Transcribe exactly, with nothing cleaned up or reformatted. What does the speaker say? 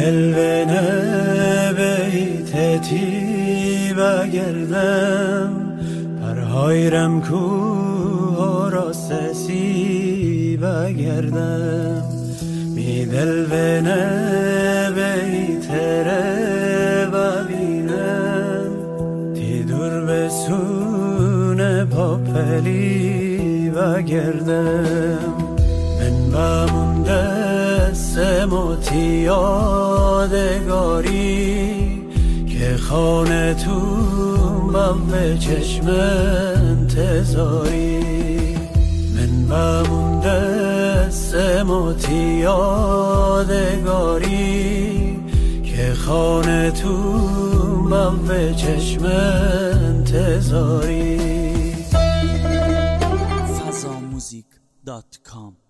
دل به نبیتتی بگردم پرهایرم کوه را سسی بگردم می دل به نبیتره ببینم تی دور به سون پاپلی بگردم من بمون دستم و تی یادگاری که خانه تو با به چشم انتظاری من بمون دستم و تی یادگاری که خانه تو با به چشم انتظاری فضا موزیک دات کام